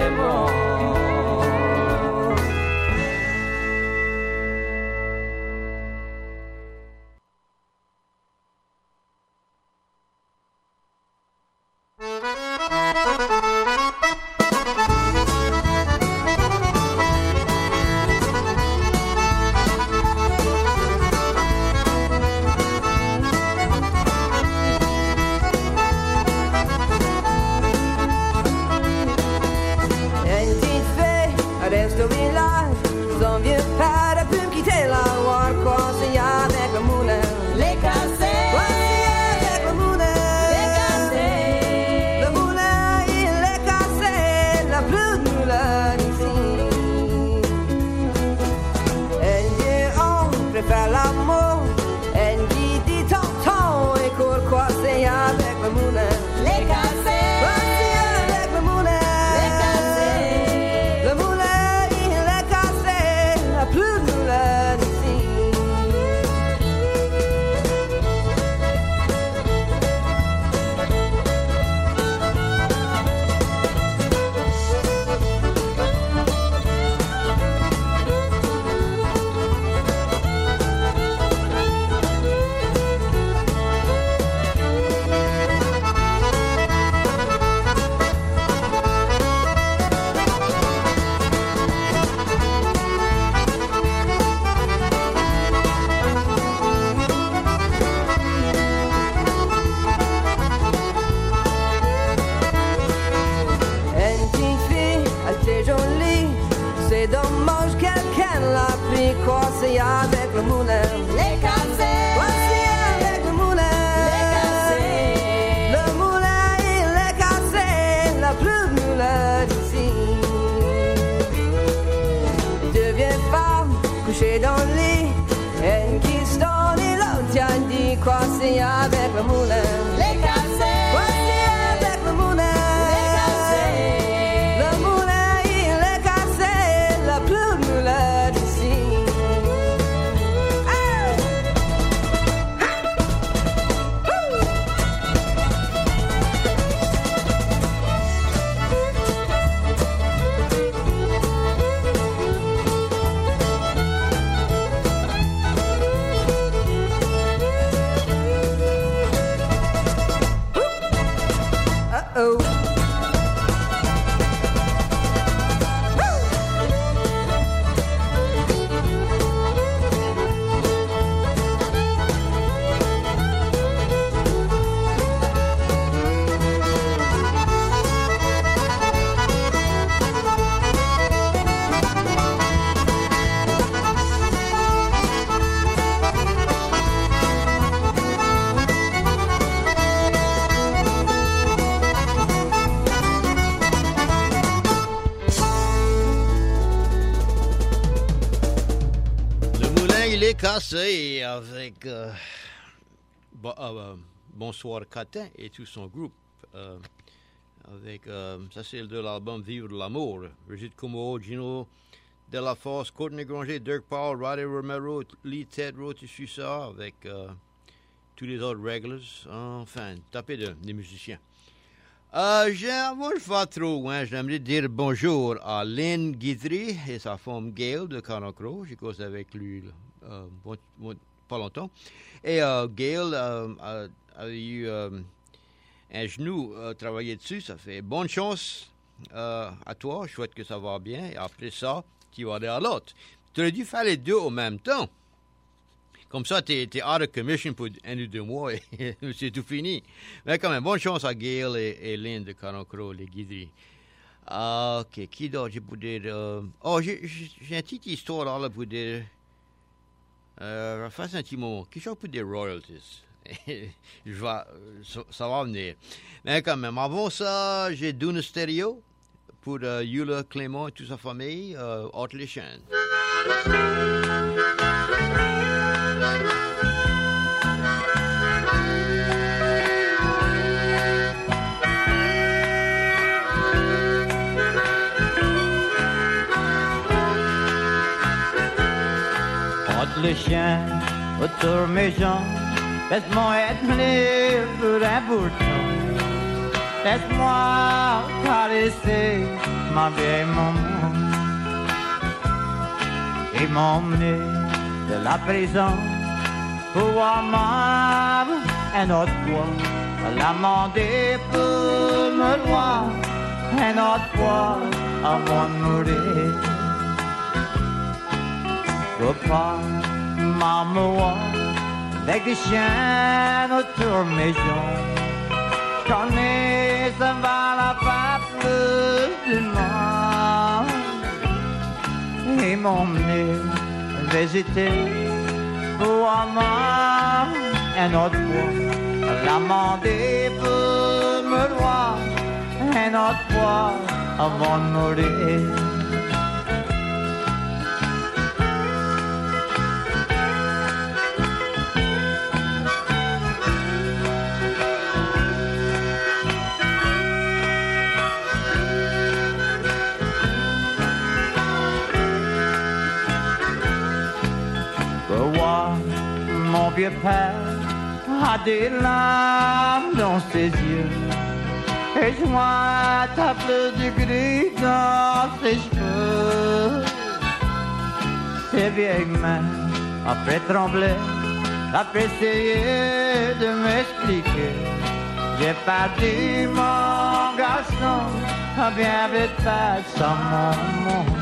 Cassé avec Bonsoir Catin et tout son groupe. Avec ça c'est de l'album Vivre de l'amour. Brigitte Comeau, Gino Delaforce, Courtney Granger, Dirk Powell, Roddy Romero, Lee Ted Roth issu ça avec tous les autres regulars. Enfin, tapez des musiciens. Moi, je vais trop loin. J'aimerais dire bonjour à Lynn Guidry et sa femme Gail de Canacro. J'ai causé avec lui pas longtemps. Et Gail a eu un genou travaillé dessus. Ça fait bonne chance à toi. Je souhaite que ça va bien. Et après ça, tu vas aller à l'autre. Tu aurais dû faire les deux en même temps. Comme ça, tu es out of commission pour 1 ou 2 mois et c'est tout fini. Mais quand même, bonne chance à Gail et Lynn de Canacro, les guideries. OK, qui d'autre je peux dire? J'ai une petite histoire là pour dire. Face un petit moment. Qu'est-ce que je peux dire royalties? Ça va venir. Mais quand même, avant ça, j'ai Duna Stereo pour Eula Clément et toute sa famille, Haute les Chênes. Les chiens autour mes jambes, laisse-moi être libre d'un bourgeon. Laisse-moi caresser ma vieille maman. Ils m'ont emmené de la prison pour voir maman un autre fois. L'amender pour me voir un autre fois avant de mourir. Papa, maman, avec des chiens autour de mes jambes. J'en ai, ça va la pape du monde. Ils m'ont emmené visiter pour avoir un autre fois. L'amender pour me voir un autre fois avant de mourir. Mon vieux père a des larmes dans ses yeux et je vois ta fleur du gris dans ses cheveux. Ses vieilles mains, après trembler, après essayer de m'expliquer, j'ai perdu mon garçon, bien vite sans mon monde.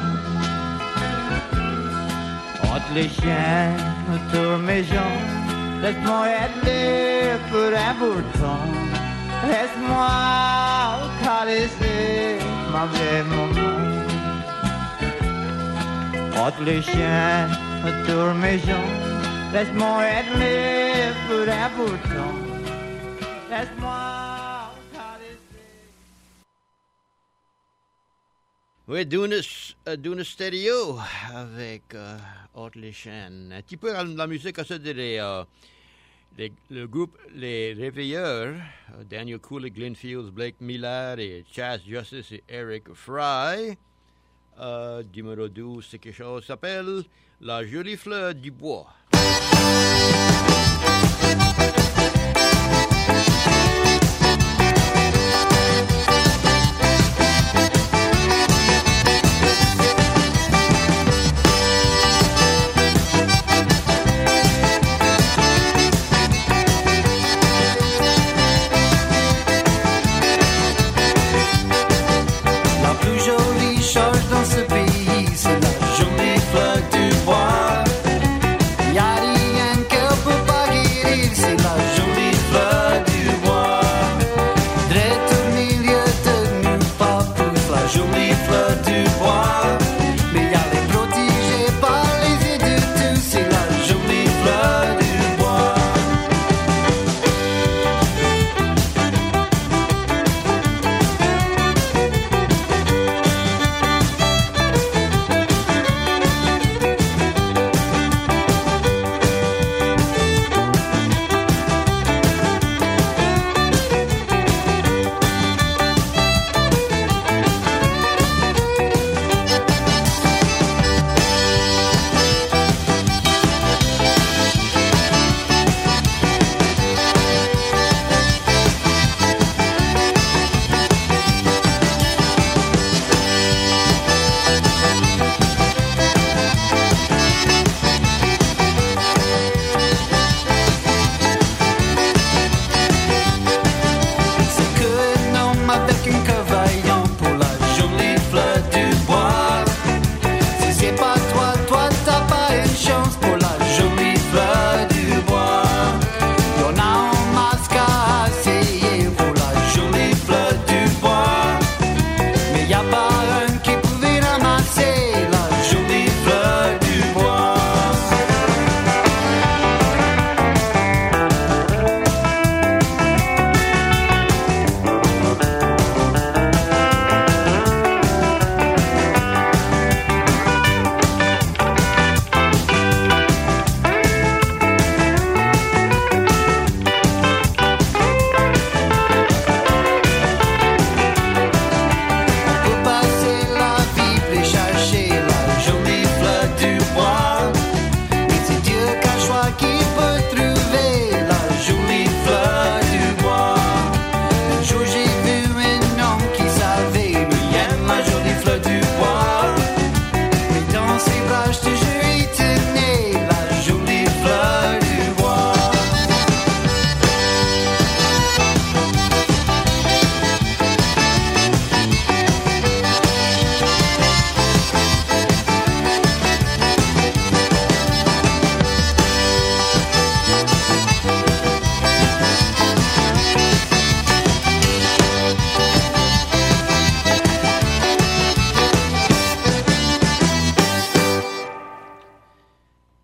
Entre les chiens, autour de mes jambes, laisse-moi être pour un bouton. Laisse-moi caresser ma vieille maman. Entre les chiens, autour de mes jambes, laisse-moi être pour un bouton. Laisse-moi caresser. Oui, Duna Stereo avec Entre les chaînes. Un petit peu de la musique à ça le groupe Les Réveilleurs, Daniel Cooley, Glenn Fields, Blake Miller et Chas Justice et Eric Fry. Numéro 12, c'est quelque chose qui s'appelle La Jolie Fleur du Bois. Dans ce pays, c'est la jolie fleur du bois. Y'a rien que peut pas guérir, c'est la jolie fleur du bois. Drette au milieu de nous, pas pousse la jolie fleur du bois. Mais y'a les protégés par les yeux de tous, c'est la jolie fleur du bois.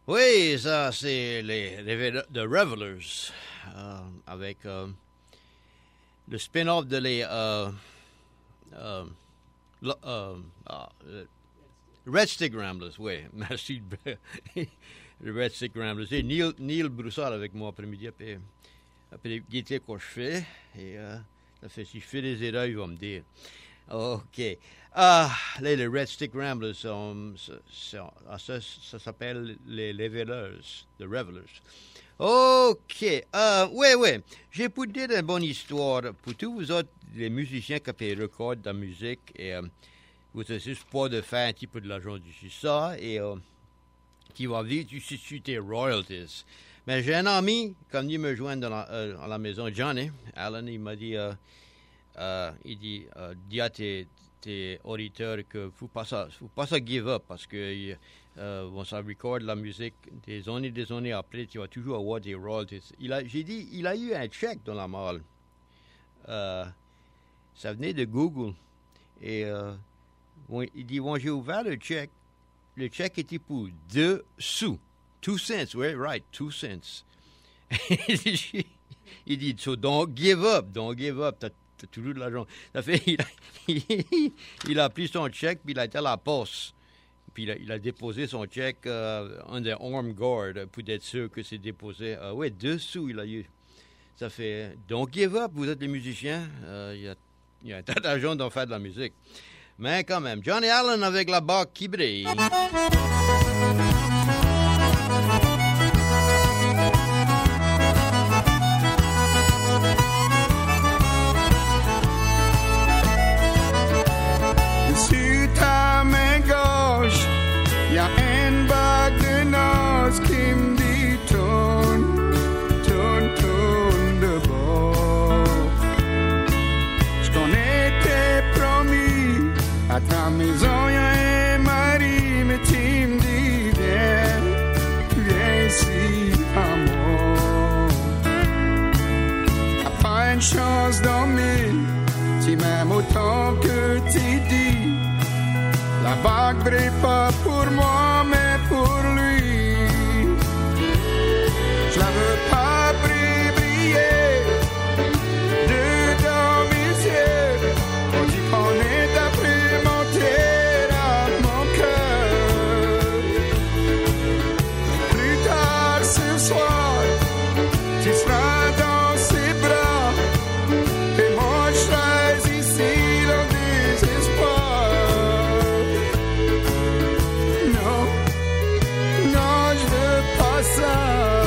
Oui, ça, c'est The Revelers, avec le spin-off de les Red Stick Ramblers, oui, merci. Les Red Stick Ramblers. C'est Neil Broussard avec moi après-midi, après les guitares que je fais, et ça fait, si je fais des erreurs, il va me dire. OK. Là, les Red Stick Ramblers, ça s'appelle les Revelers, The Revelers. OK. Oui. J'ai pour dire une bonne histoire pour tous vous autres, les musiciens qui recordent de la musique, et vous essayez pas de faire un petit peu de l'argent d'ici ça, et qui va vivre sur tes royalties. Mais j'ai un ami, comme il me joindre à la maison, Johnny Allen, il m'a dit, il dit, dis à tes auditeurs que faut pas ça give up, parce que on ça record la musique des années après, tu vas toujours avoir des royalties. J'ai dit, il a eu un chèque dans la malle. Ça venait de Google. Et il dit, bon, j'ai ouvert le chèque était pour 2 sous. 2 cents, oui, right, 2 cents. Il dit, so don't give up, t'as toujours de l'argent. Ça fait, il a pris son chèque, puis il a été à la poste. Puis il a déposé son chèque under armed guard pour être sûr que c'est déposé. Oui, 2 sous il a eu. Ça fait, don't give up, vous êtes des musiciens. Il y a un tas d'argent d'en faire de la musique. Mais quand même, Johnny Allen avec la barque qui brille. Sur ta main gauche, y a une bague de noces qui me dit tourne de bord. J'qu'en étais promis, à ta maison y a un mari, mais tu me dis viens ici à moi. T'as pas une chance dans mille, tu m'aimes autant que tu dis. La vague brille pas pour moi, mais pour lui. Je la veux pas briller dedans mes yeux. On dit qu'on est après monter à mon cœur. Plus tard ce soir, tu seras dans ses bras. Et moi je reste ici dans le désespoir. Non, je veux pas ça.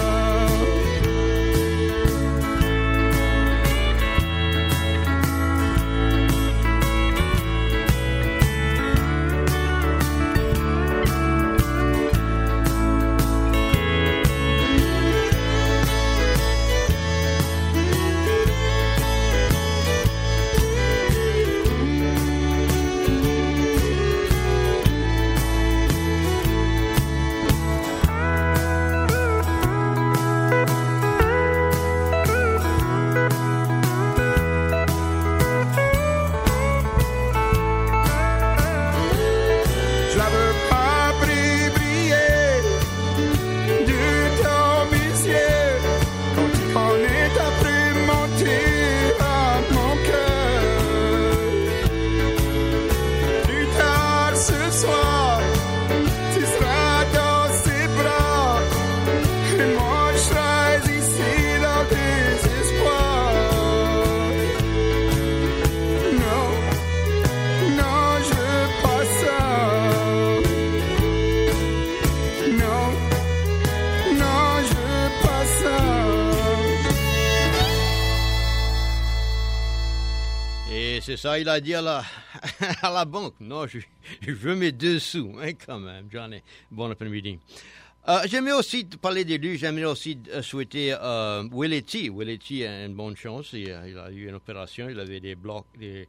C'est ça, il a dit à la banque. Non, je veux mes 2 sous, hein, quand même, Johnny. Bon après-midi. J'aimerais aussi te parler de lui. J'aimerais aussi souhaiter Willie T. Willie T a une bonne chance. Il a eu une opération. Il avait des blocs,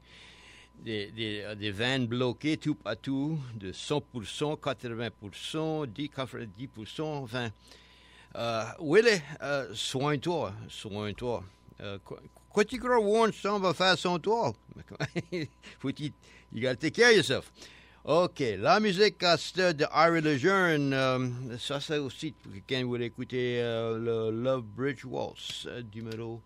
des veines bloquées tout à tout, de 100%, 80%, 10%, enfin. Willie, soigne-toi. Quoi tu crois Warren Stone va faire son tour? You gotta take care of yourself. OK, la musique à ce de Harry Lejeune, ça c'est aussi pour quelqu'un qui voulait écouter le Love Bridge Waltz, numéro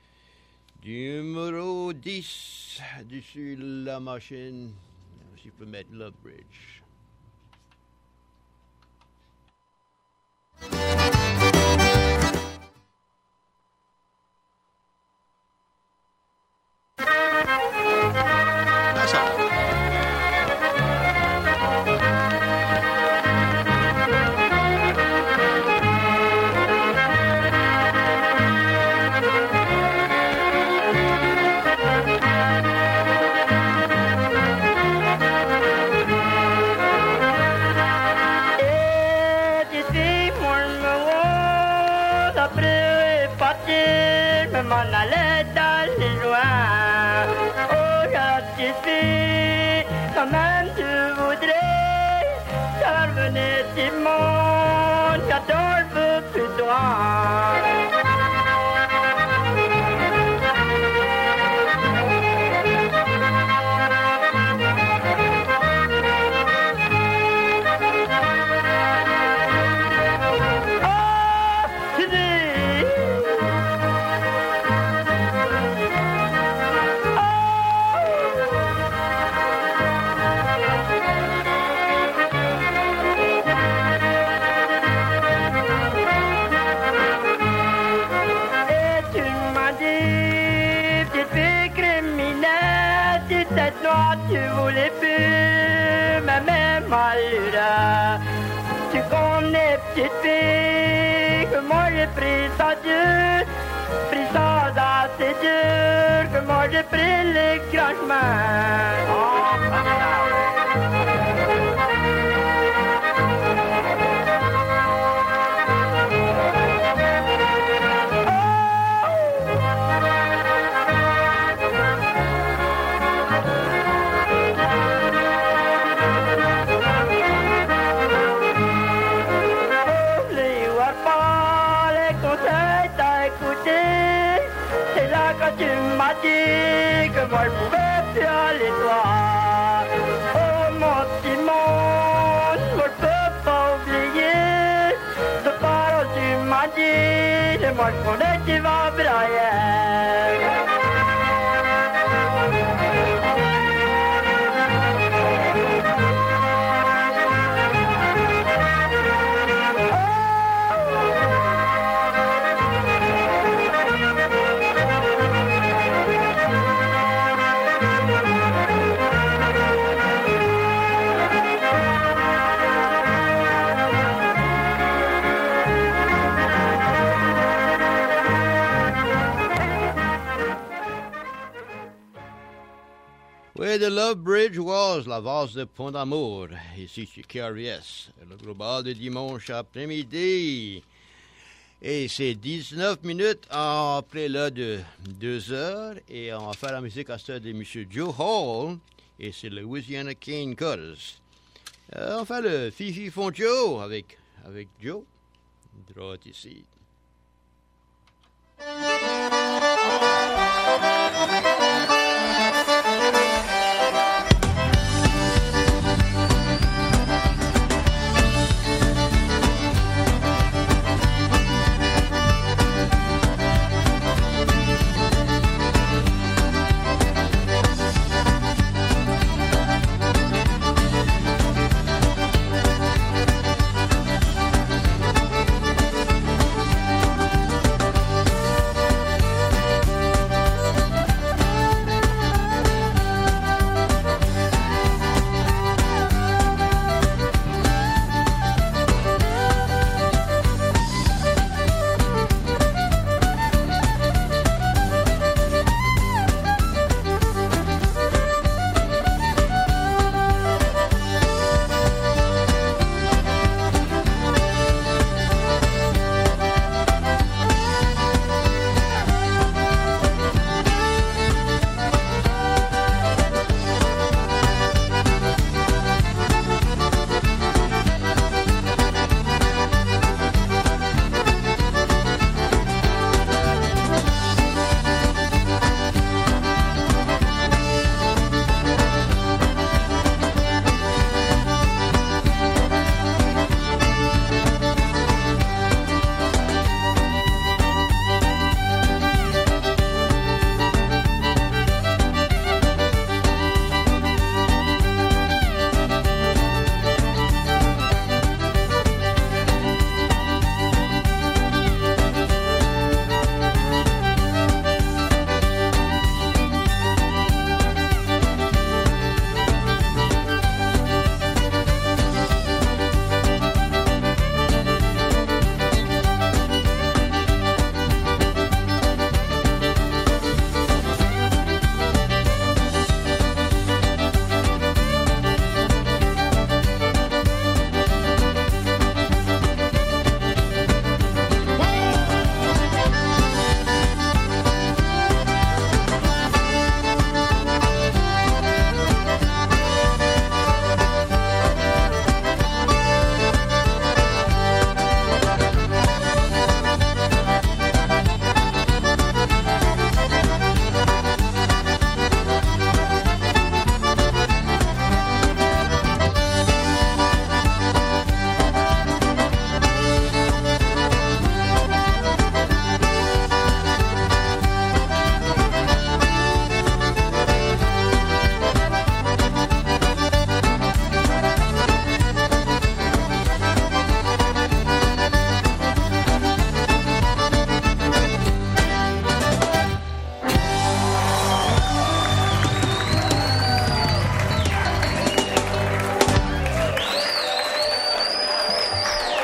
10, dessus la machine. Si je peux mettre Love Bridge. That's all. M'en allais d'aller loin. Oh, la petite fille, quand même tu voudrais, ça revenait Simon, j'adore le plus loin. Tu voulais plus, mais même malheureux. Tu connais, petite fille, que moi j'ai pris ça dur, pris ça assez dur, que moi j'ai pris les grands chemins. Tu m'as dit que moi je pouvais plus aller toi. Oh mon petit monde, moi je peux pas oublier ce parole tu m'as dit, et moi je connais que tu vas brailler. Oui, The Love Bridge Waltz, la valse de Pont d'Amour, ici chez KRS, le global de dimanche après-midi. Et c'est 19 minutes après l'heure de 2 heures, et on va faire la musique à ce de M. Joe Hall, et c'est le Louisiana Cane Cutters. On fait le Fifi Fontio avec Joe, droit ici.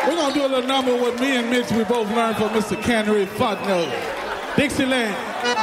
We're going to do a little number with me and Mitch we both learned from Mr. Cannery Fontenot. Dixieland.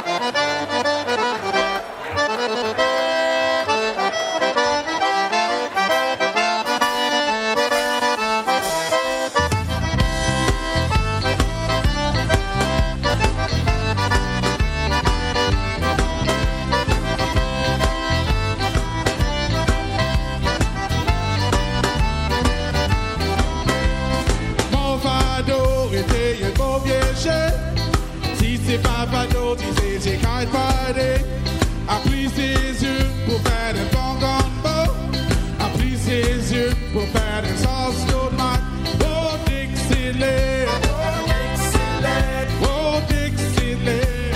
Papa d'autres, il s'est party. A pris ses yeux pour faire un bon gombo. A pris ses yeux pour faire une sauce tomate. Oh, Dixieland. Oh, Dixieland. Oh, Dixieland.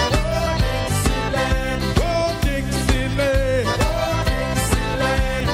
Oh, Dixieland. Oh, Dixieland.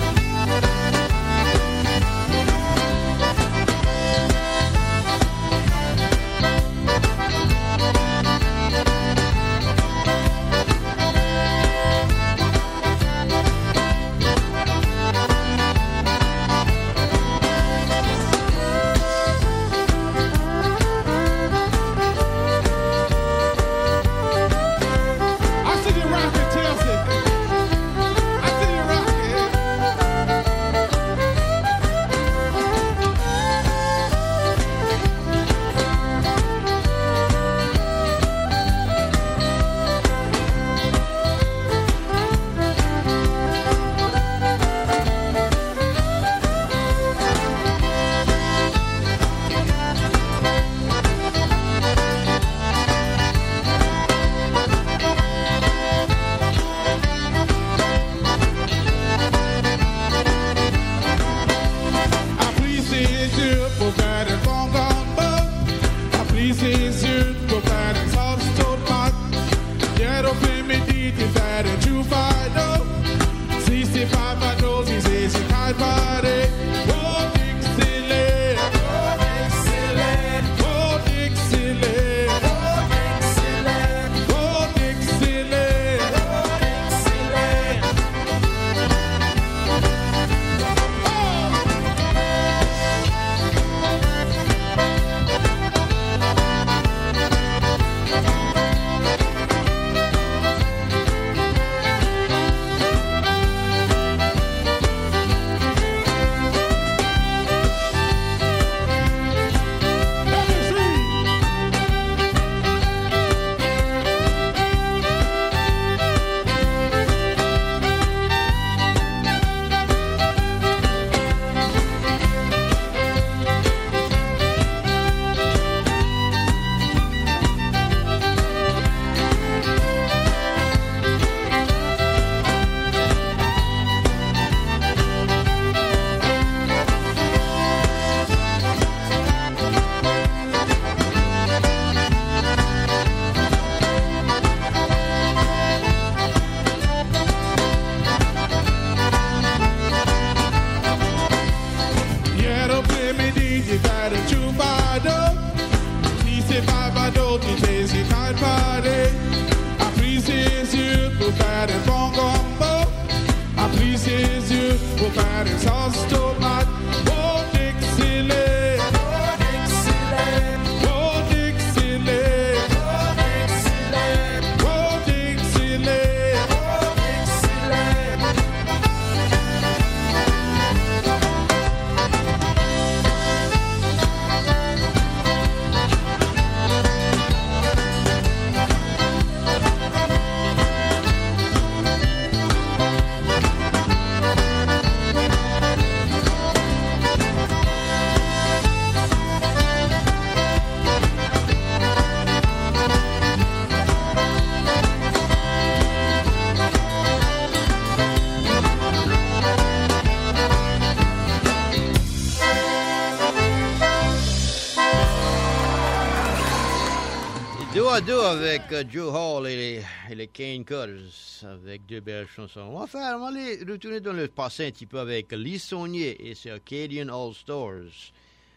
Deux avec Joe Hall et les Cane Cutters avec deux belles chansons. On va aller retourner dans le passé un petit peu avec Lee Saunier et ses Acadian All Stars.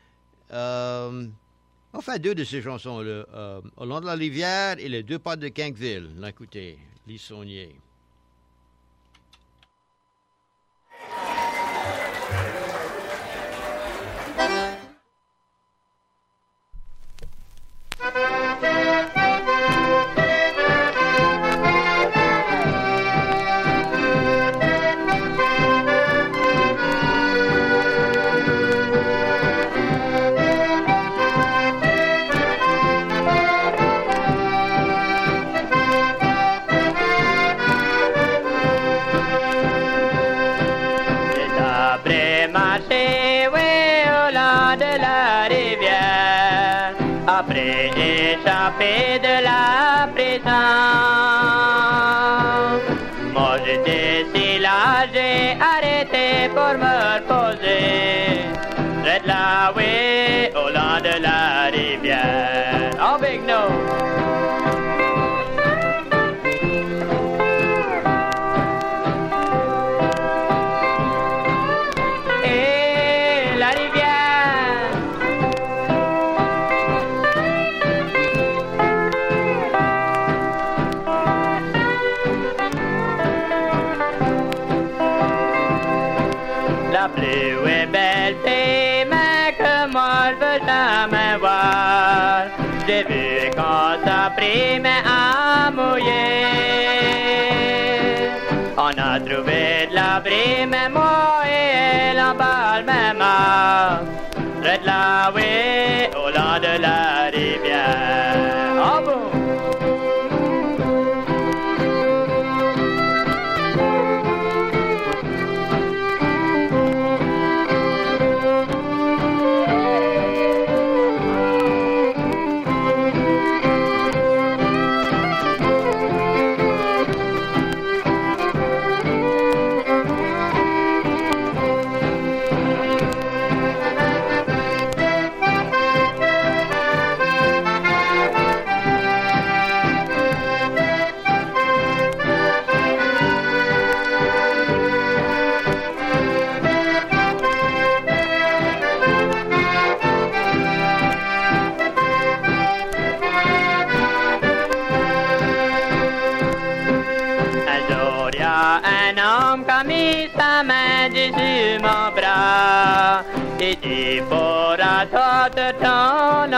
On fait deux de ces chansons, Au long de la rivière et Les deux pas de Cankville. Écoutez, Lee Saunier. rivière. Après échapper de la prison, moi j'étais si là, j'ai arrêté pour me reposer. Près de la oui, au long de la rivière. Oh big no. La plus est belle fille, mais que moi je veux jamais voir. J'ai vu quand ça pris, mais à mouiller. On a trouvé de l'abri, mais moi et elle en parle même à. Près de la oui, au long de la rivière. Oh bon. Un homme qui a mis sa main dessus mon bras et dit pour à toi de ton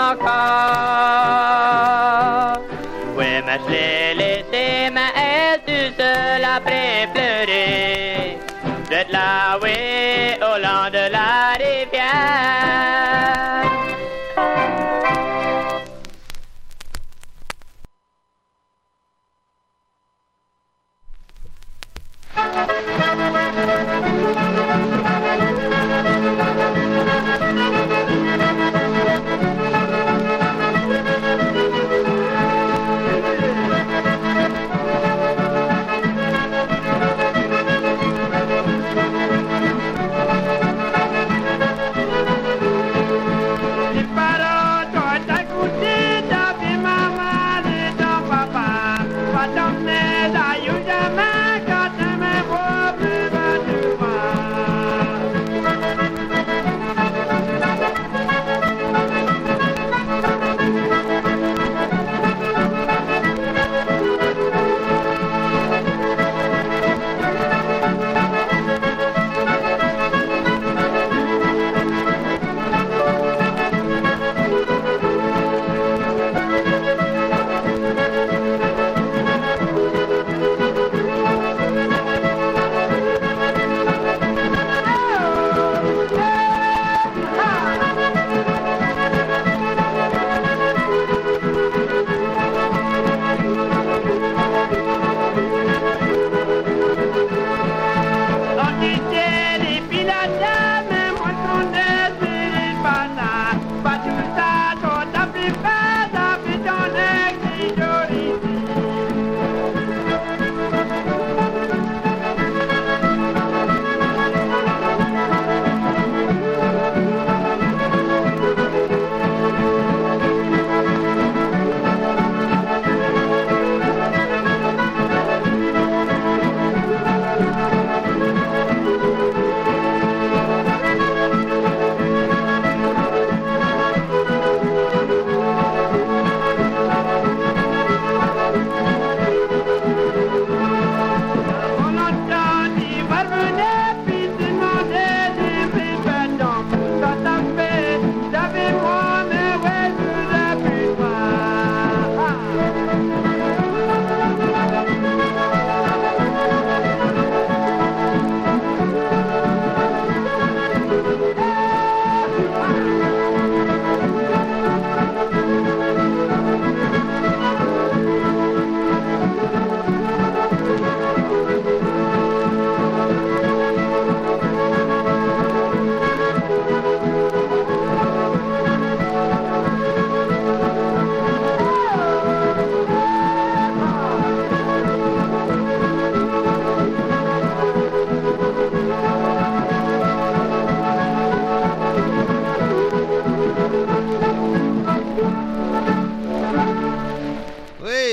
encore. Oui, mais je l'ai laissé, mais elle tout seul après pleurer. De là, oui, au long de la rivière.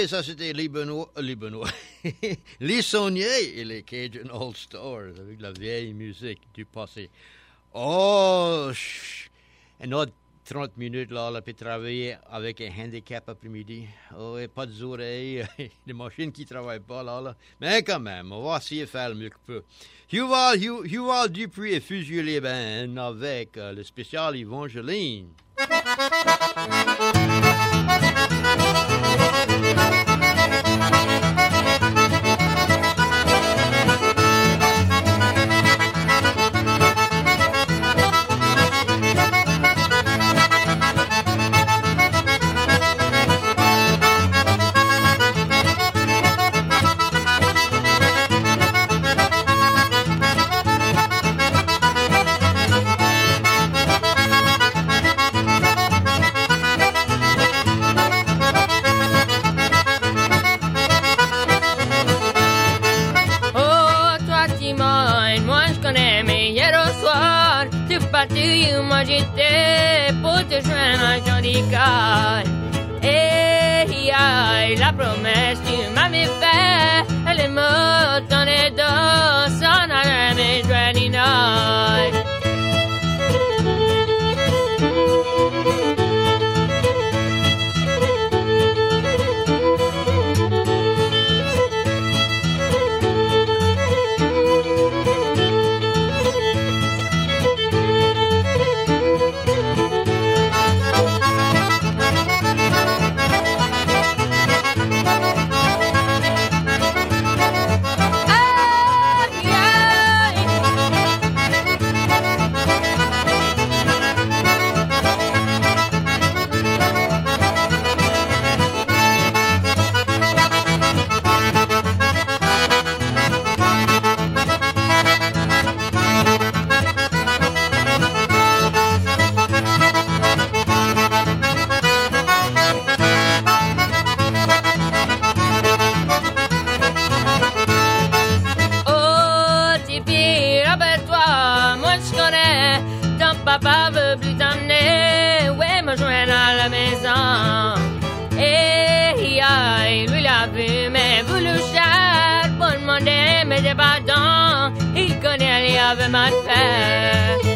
ça c'était les Benoît, les Sauniers et les Cajun All Stars avec la vieille musique du passé. Oh, un autre 30 minutes là, on a pu travailler avec un handicap après-midi. Oh, et pas de oreilles, des machines qui ne travaillent pas là. Mais quand même, on va essayer de faire le mieux qu'on peut. Huval Dupuis et Fusieux-les-Bains avec le spécial Evangeline. Moi j'étais pour te joindre un joli cœur. Et aïe, la promesse tu m'avais fait, elle me donnait dans son arme et joignit night. Papa veut plus t'emmener, ouais, me joindre à la maison. Et aïe, lui l'a vu, mais voulu cher pour demander, mais j'ai pas dents. Il connaît, il avait mal fait.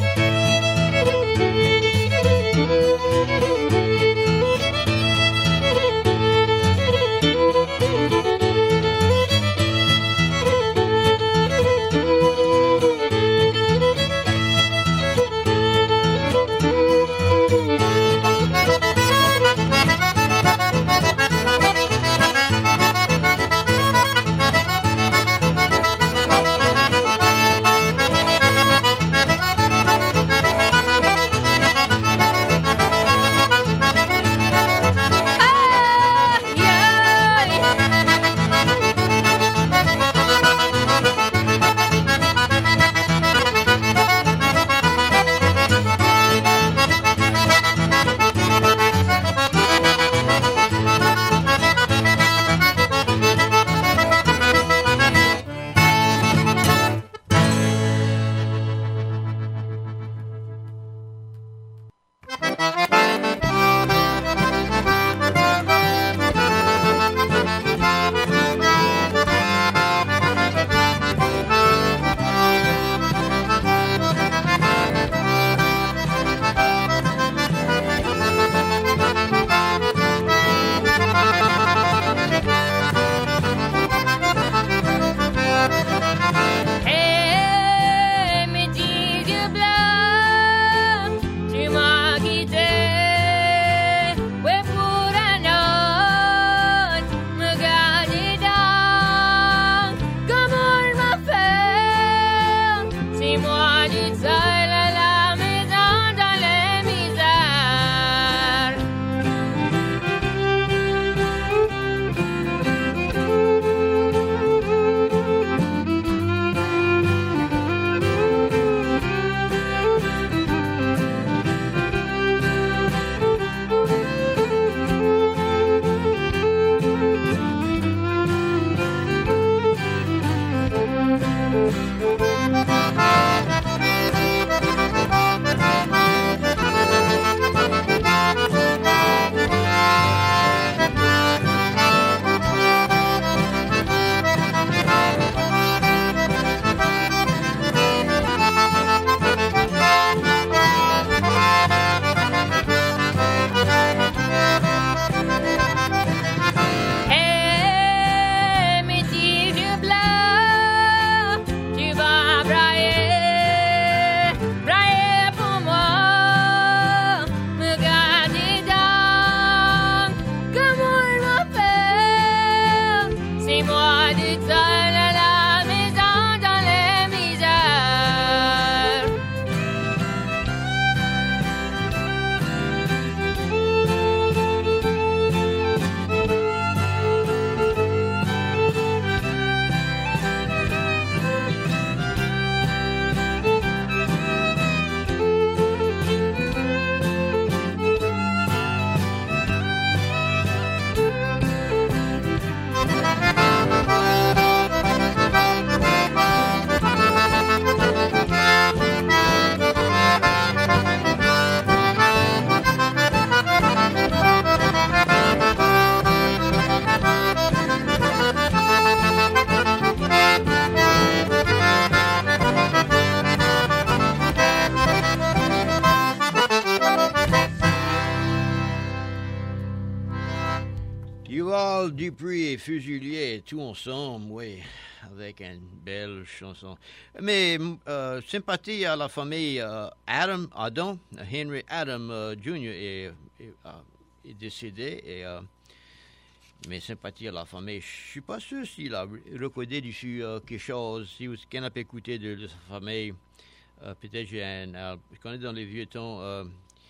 Yuval Dupuis et Fusilier, tout ensemble, oui, avec une belle chanson. Mais sympathie à la famille Adam, Henry Adam Jr. est décédé, et mais sympathie à la famille. Je ne suis pas sûr s'il a recordé dessus quelque chose, si vous qu'on a pu écouter de sa famille. Peut-être je connais dans les vieux temps.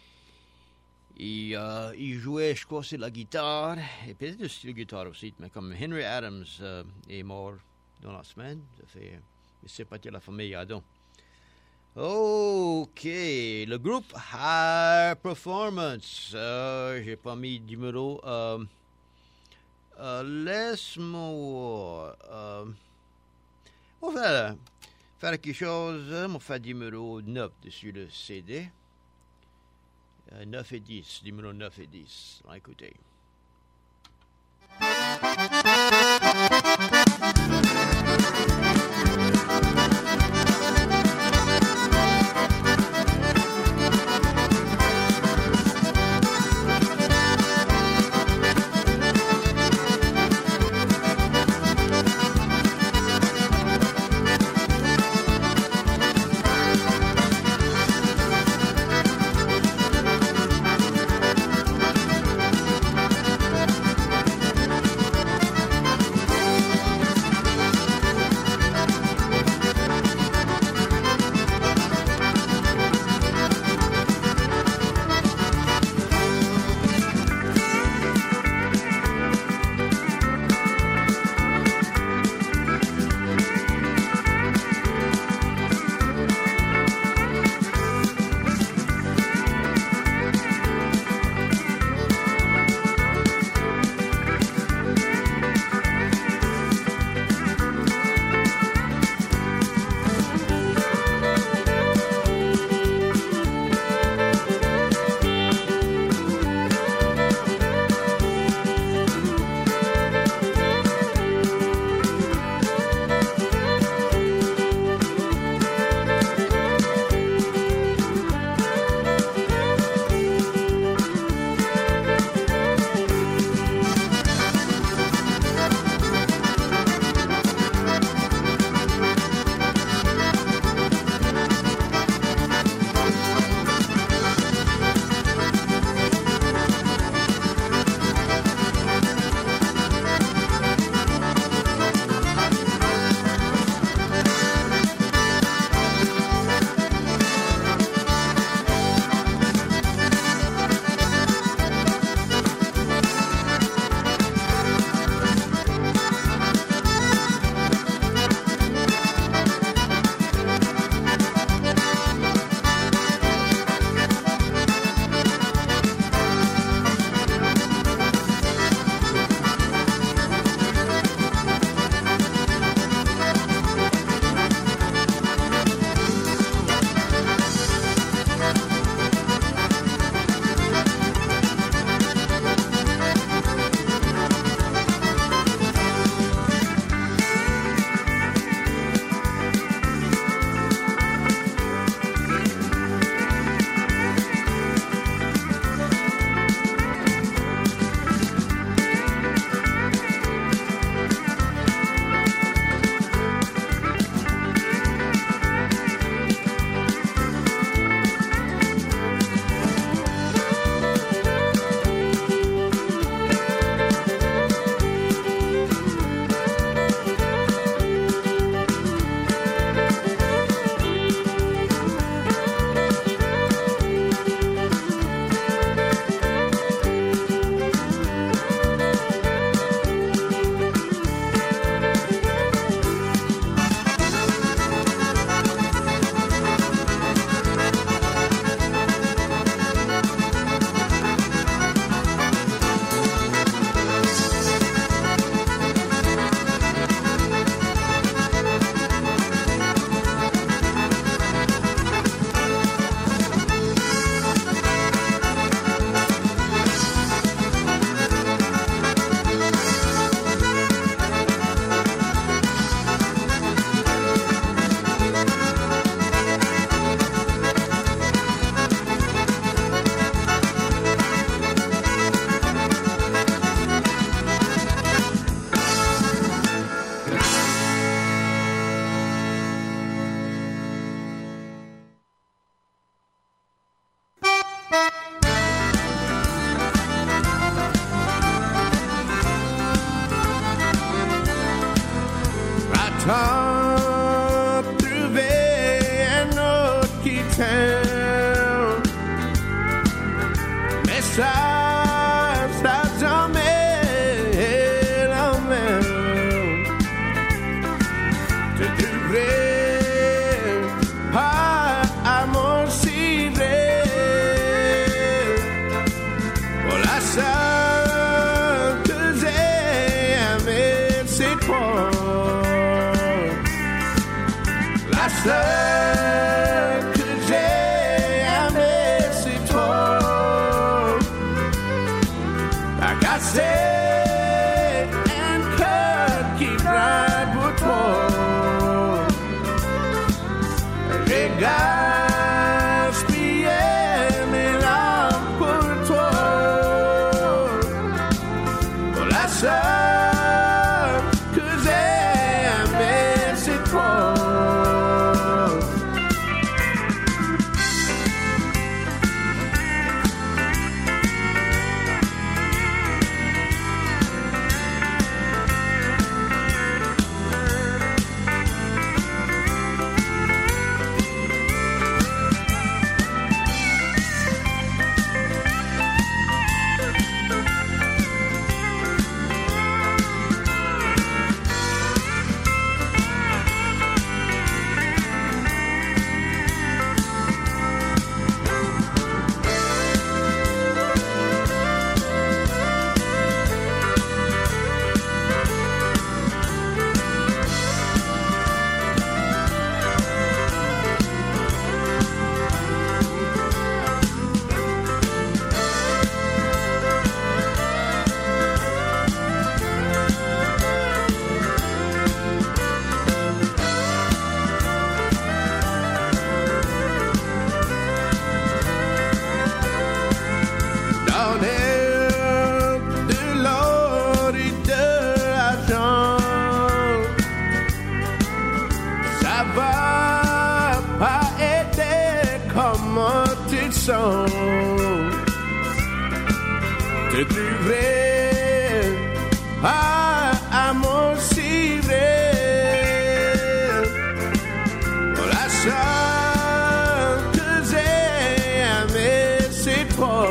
Il jouait, je crois, c'est la guitare, et peut-être le style guitare aussi, mais comme Henry Adams est mort dans la semaine, ça fait sympathie à la famille Adam. Ok, le groupe High Performance, j'ai pas mis de numéro. Laisse-moi on va faire quelque chose, on va faire numéro 9 dessus le CD. 9 et 10, numéro 9 et 10. Écoutez. ça jamais la même. Tu devrais à mon civet. Voilà ça que j'ai aimé, c'est toi. La seule que j'ai aimée, c'est toi. T'as cassé un cœur qui brille pour toi. J'ai gaspillé mes larmes pour toi. Pour la seule que j'ai aimée, c'est toi. Te trouverai à mon civet. La seule que j'ai aimée, c'est toi.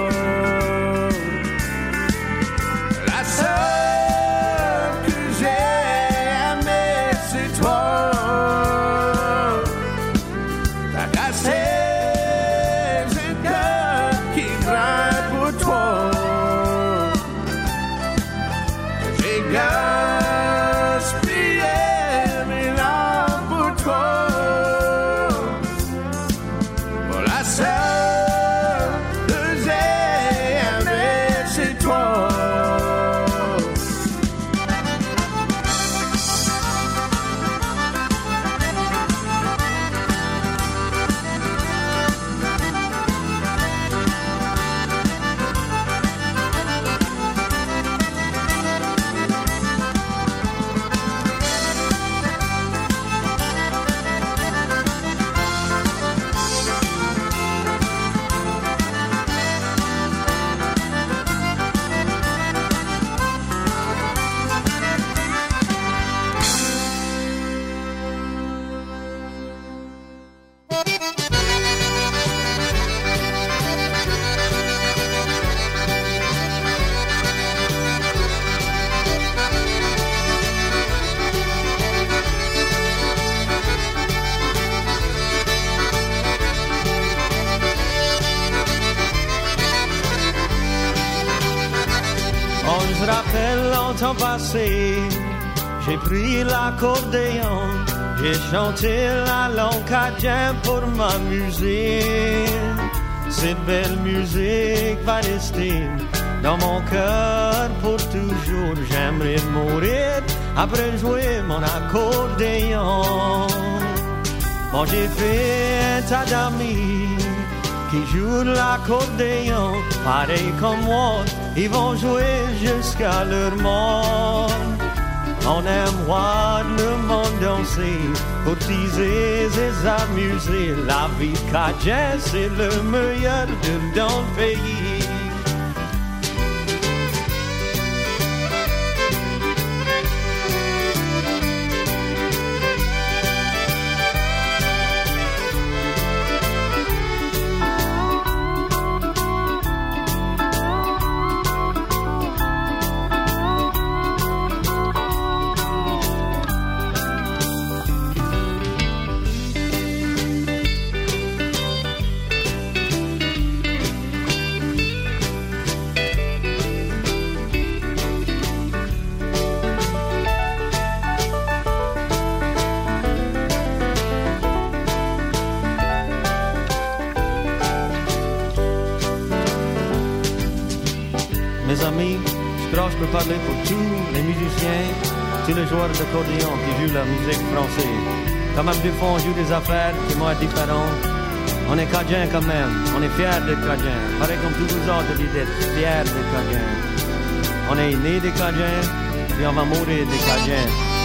La seule que j'ai aimée, c'est toi. T'as cassé un cœur qui craint pour toi. J'ai gaspillé mes larmes pour toi. Pour la seule que j'ai aimée, c'est toi. Je rappelle longtemps passé, j'ai pris l'accordéon, j'ai chanté la langue cajun pour m'amuser. Cette belle musique va rester dans mon cœur pour toujours. J'aimerais mourir après jouer mon accordéon. Bon, j'ai fait un tas d'amis qui jouent l'accordéon, pareil comme moi, ils vont jouer jusqu'à leur mort. On aime voir le monde danser, courtiser et s'amuser. La vie cajun, c'est le meilleur dans le pays. Mes amis, je crois que je peux parler pour tous les musiciens, tous les joueurs d'accordéon qui jouent la musique française. Comme des fois on joue des affaires qui sont différentes, on est Cajun quand même, on est fiers d'être Cajun. Pareil comme tous vous autres d'être fiers d'être Cajun. On est né des Cajuns, puis on va mourir des Cajuns.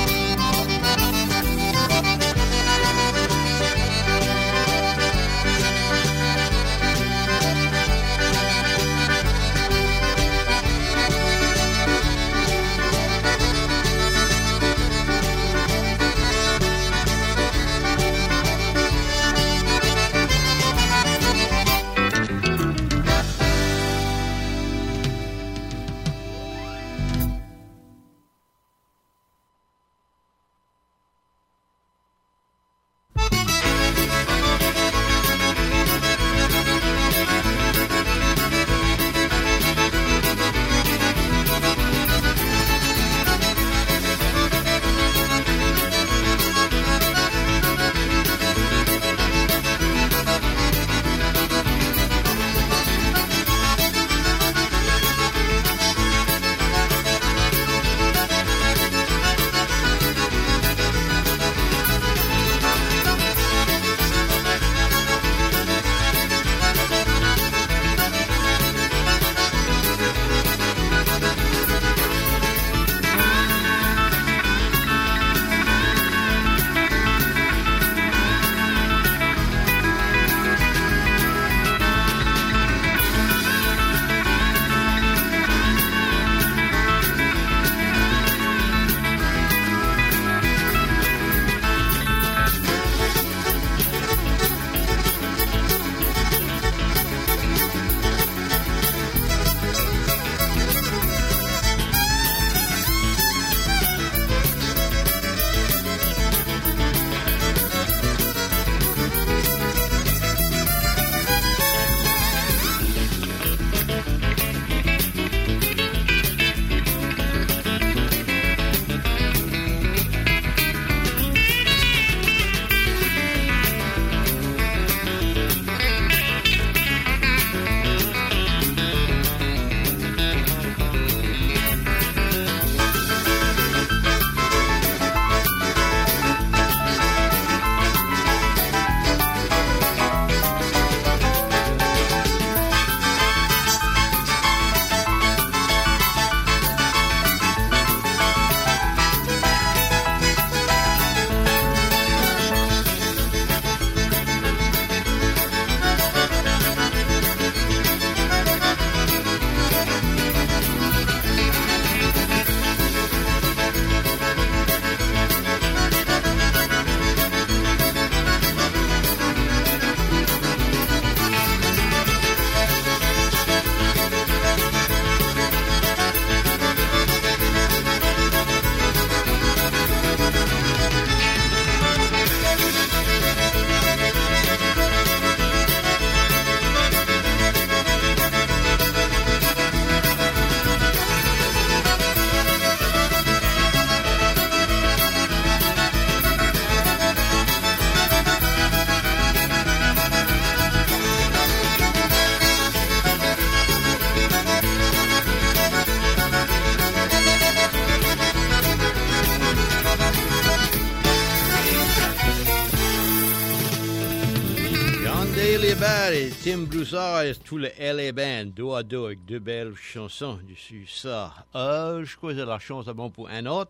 Et Tim Broussard et tout le LA Band, dos à dos, avec deux belles chansons dessus ça. Je crois que c'est la chance bon pour un autre.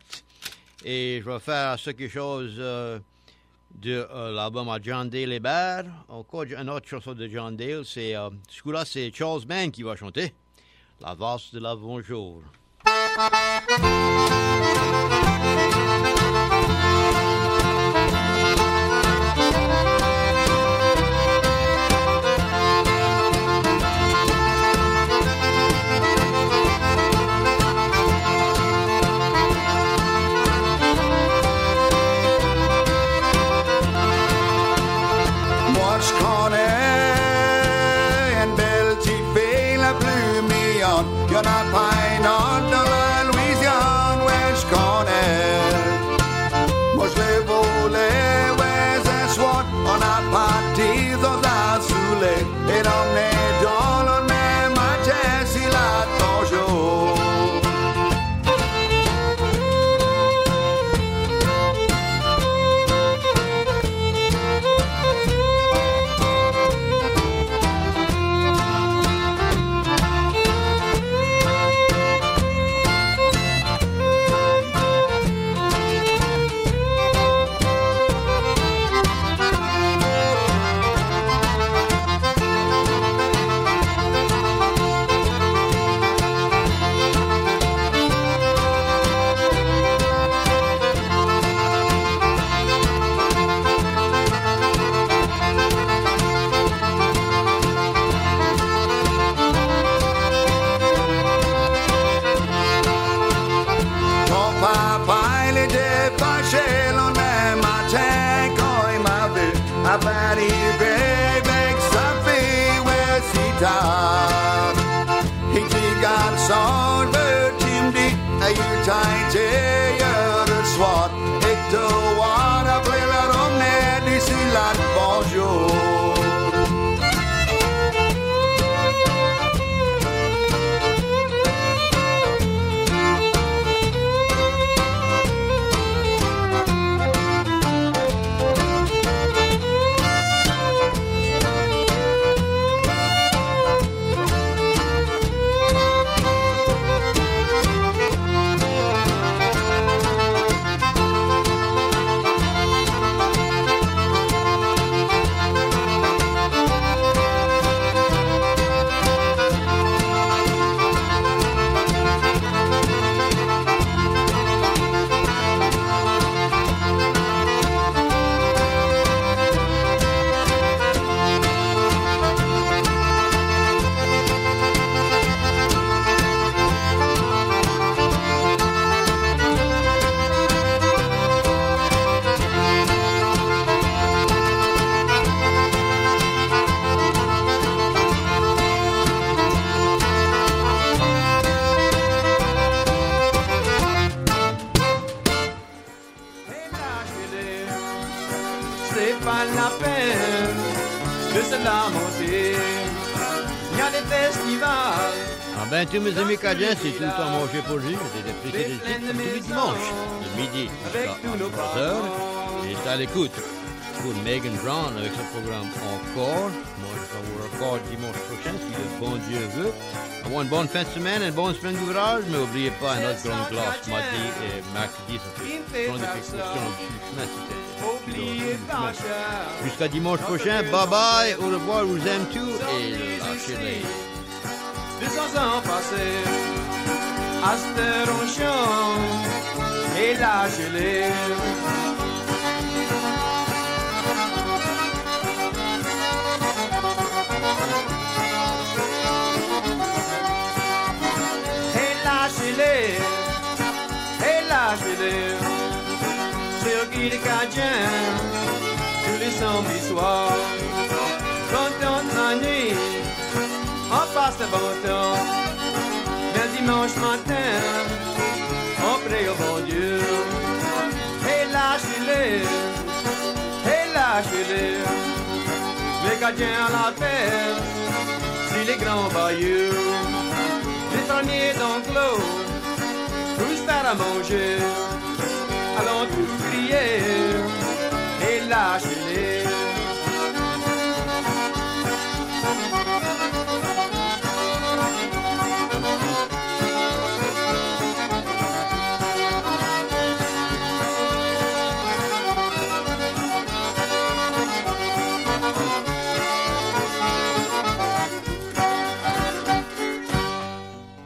Et je vais faire quelque chose de l'album à John Dale Hébert. Encore une autre chanson de John Dale. Ce coup-là, c'est Charles Mann qui va chanter. La valse de l'avant-jour. You're not pine on the Louisiane, West Corner. Moi je l'ai volé, ouais, c'est soit on a parti dans la soulée et on est dans le même matin, si la toujours. Sånn bør de er tegn til gjøre svart. Ikke vare blir om ned i sin land bonjour. Ben, tous mes amis cadiens, c'est tout le temps manger pour lui. J'ai apprécié tous les dimanches, de midi jusqu'à 3h. Et c'est à l'écoute pour Megan Brown avec ce programme encore. Moi, je vais vous encore dimanche prochain, si le bon Dieu veut. Avoir une bonne fin de semaine, une bonne semaine d'ouvrage, mais n'oubliez pas un autre grande glace mardi et mercredi. Ça fait prendre des précautions du chemin, c'était jusqu'à dimanche prochain. Bye bye, au revoir, je vous aime tous et lâchez-les. 200 ans passés, à cette ronchon, et là je l'ai. Et là je l'ai, et là je l'ai. Sur Guy les Cadiens, tous les samedis soirs, quand on a nuit. On passe le bon temps, le dimanche matin, on prie au bon Dieu. Et lâchez-les, les gardiens à la terre, si les grands bayous, les fermiers d'enclos, tous faire à manger, allons tous crier, et lâchez-les.